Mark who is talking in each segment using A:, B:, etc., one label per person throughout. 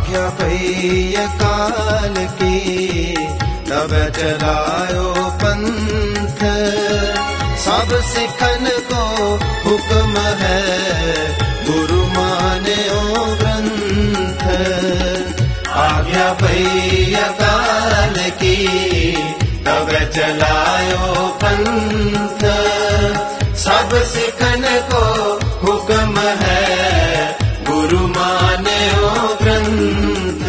A: आज्ञा पई अकाल की, तब चलायो पंथ। सब सिखन को हुक्म है, गुरु मान्यो ग्रंथ। आज्ञा पई अकाल की, तब चलायो पंथ। सब सिखन को हुक्म है, गुरु मान्यो ग्रंथ।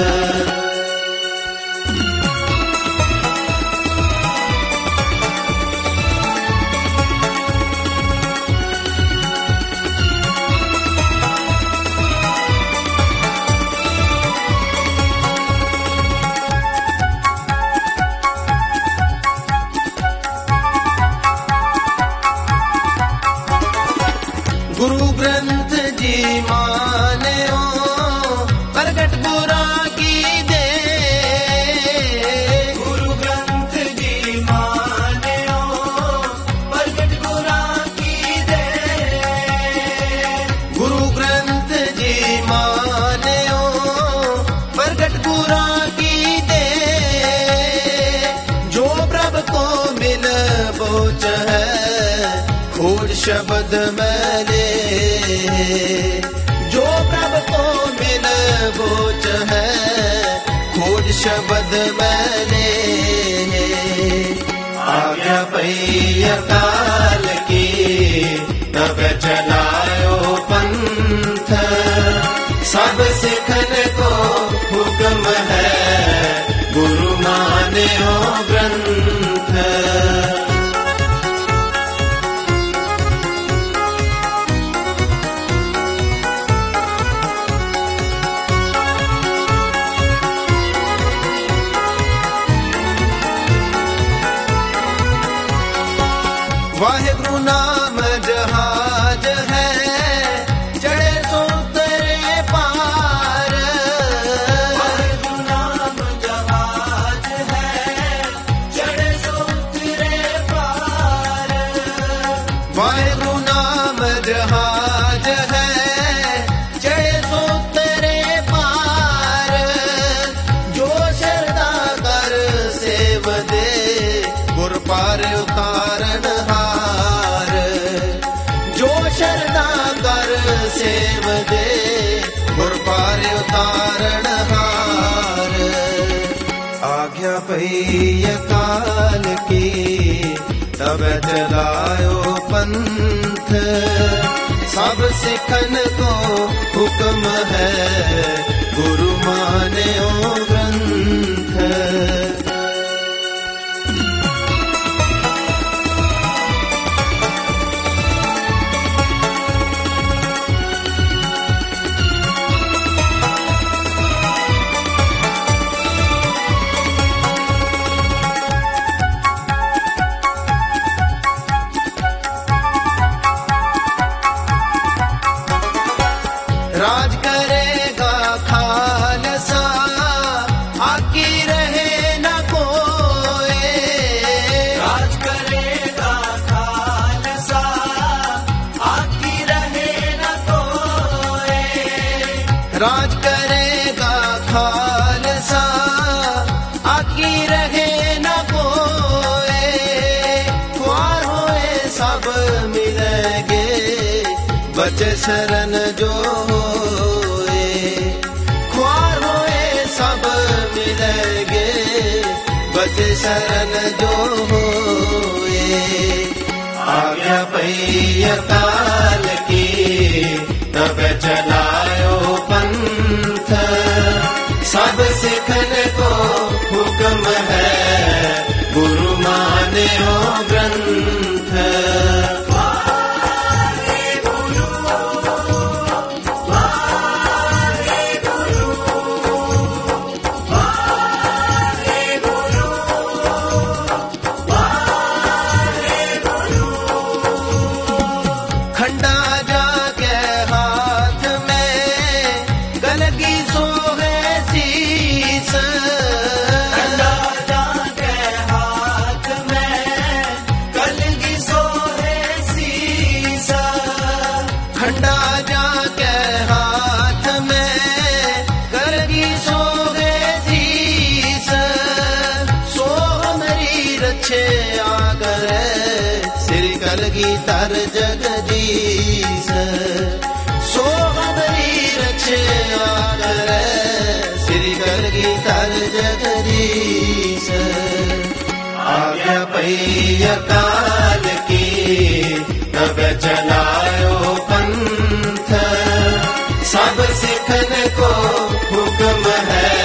A: गुरु ग्रंथ जी मान्यो, प्रगट बुरा की दे। गुरु ग्रंथ जी मान्यो, प्रगट बुरा की दे। गुरु ग्रंथ जी मान्यो, प्रगट बुरा की दे। जो प्रभु को मिल बोच है, खोज शब्द मैंने। जो प्रभु को मिल बोच है, खोज शब्द मैंने। आज्ञा पई अकाल की, तब चलायो पंथ। सब सिखन को हुक्म है, गुरु मान्यो ग्रंथ। वाहिगुरु नाम जहाज है, चढ़े सो तरे पार। वाहिगुरु नाम जहाज है, चढ़े सो तरे पार। वाहिगुरु नाम जहाज है, चढ़े सो तरे पार। जो शरदा कर सेव दे, गुर पार उतारन हार। जो शरदा कर सेव दे, गुर पार उतारन हार। आज्ञा पई अकाल की, तब चलायो पंथ। सब सिखन को हुक्म है, गुरु मान्यो ग्रंथ। राज करेगा खालसा, आकी रहे न कोई। राज करेगा खालसा, आकी रहे न कोई। राज करेगा खालसा, आकी रहे न कोई। ख्वार होए सब मिलेंगे, बचे शरण जो होए। ख्वार होए सब मिलेंगे, बचे शरण जो होए। आज्ञा पई अकाल की, तब चलायो पंथ। सब सिखन को हुक्म है, गुरु मान्यो ग्रंथ। खंडा जाके हाथ में, गीतार जगदीश सो हमारी रक्षा करे श्री कर गीतार जगदीश आज्ञा पई अकाल की तब चलायो पंथ सब सिखन को हुक्म है